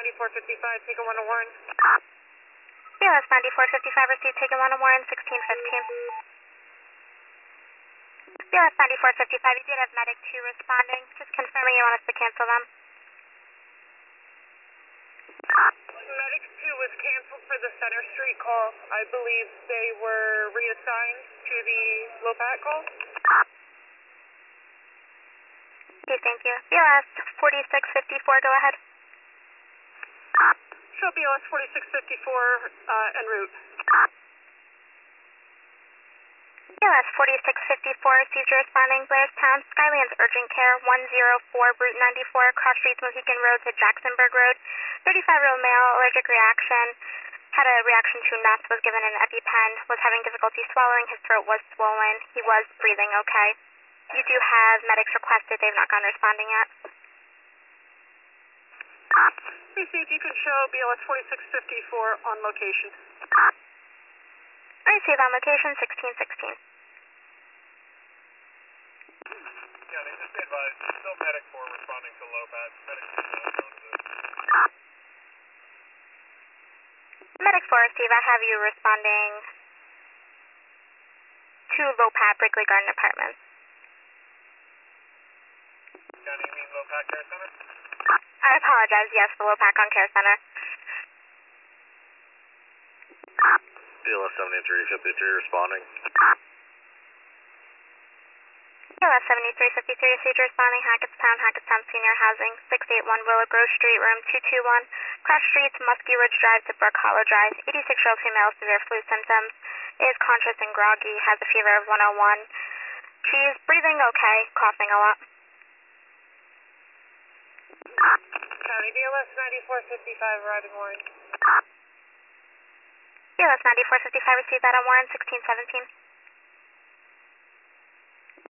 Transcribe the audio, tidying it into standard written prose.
9455, taking 1 to Warren. BLS 9455 received, taking 1 to Warren, 1615. BLS 9455, you did have Medic 2 responding. Just confirming you want us to cancel them. Medic 2 was canceled for the Center Street call. I believe they were reassigned to the Lopat call. Okay, thank you. BLS 4654, go ahead. Show BLS 4654 en route. BLS 4654 received your responding. Blairstown, Skylands Urgent Care, 104 Route 94, cross streets Mohican Road to Jacksonburg Road. 35-year-old male, allergic reaction, had a reaction to nuts, was given an EpiPen, was having difficulty swallowing, his throat was swollen, he was breathing okay. You do have medics requested, they've not gone responding yet. Received, you can show BLS 4654 on location. Receive on location, 1616. Yeah, they just advised, still medic 4 responding to Lopat. Medic 2 not known to this. Medic 4, Steve, I have you responding to Lopat, Brickley Garden Apartments. County, you mean Lopat Care Center? I apologize, yes, the Lopat on Care Center. BLS 7353 responding. BLS 7353 received responding, Hackettstown Senior Housing, 681 Willow Grove Street, room 221, cross streets, Muskie Ridge Drive to Brook Hollow Drive, 86-year-old female, severe flu symptoms, is conscious and groggy, has a fever of 101. She's breathing okay, coughing a lot. County BLS 9455, riding Warren. BLS 9455 received that on Warren, 1617.